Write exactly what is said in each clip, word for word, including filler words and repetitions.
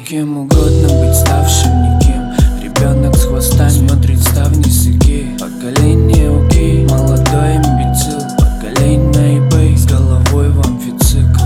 кем угодно быть, ставшим никем. Ребенок с хвоста смотрит в ставни сыки. Поколение окей, молодой имбецил. Поколение на eBay, с головой в амфицикл.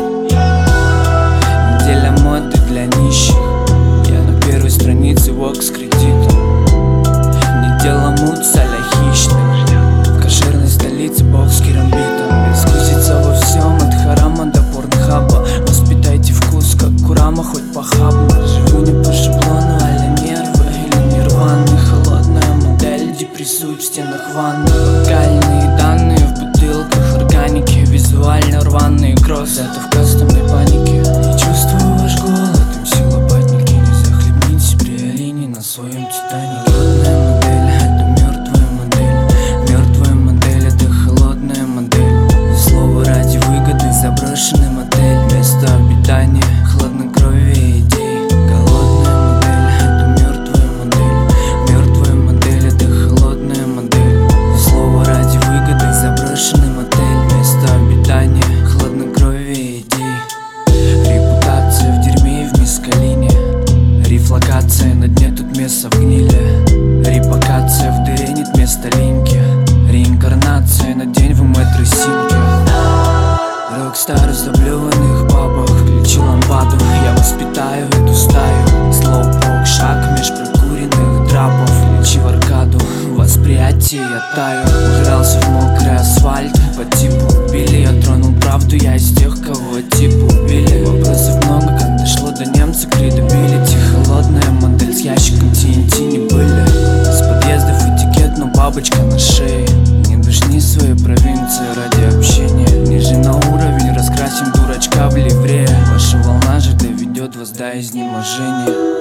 Неделя моды для нищих. Я на первой странице вок с кредитом. Не дело мут, саля хищных. В кошерной столице бог с керамбитом. Искуситься во всем, от харама до порнхаба. Воспитайте вкус, как курама, хоть похабно. Живу не по шаблону, а-ля нервы или нирваны. Холодная модель, депрессует в стенах ванны. Локальные данные в бутылках органики. Визуально рваные кроссы, это в кастомной панике. Не чувствую ваш голод, им сила лопатники. Не захлебните себе олени на своем титанике. Холодная модель, это мертвая модель. Мертвая модель, это холодная модель. Слово ради выгоды, заброшенный мотель. Место обитания, хладнокровие идей. Голодная модель, это мертвая модель. Мертвая модель, это холодная модель. Слово ради выгоды, заброшенный мотель. Место обитания, хладнокровие идей. Репутация в дерьме и в мискалине. Рефлокация на дне, тут место в гниле. Репокация в дыре, нет места линьки. Реинкарнация на день в метросинке. Рокстар в заблеванных бабах. Включи лампаду, я воспитаю эту стаю. Слоупок, шаг меж прокуренных драпов. Лечи в аркаду, восприятие я таю. Ужрался в мокрый асфальт, по типу Билли. Я тронул правду, я из тех, кого типу убили. Вопросов много, как дошло до немца, кредабилити. Холодная модель с ящиком ти эн ти не были. С подъездов этикет, но бабочка на шее. Не душни своей провинции ради общения. Ниже на уровень, раскрасим дурачка в ливрее. Ваша волна же доведет вас до изнеможения.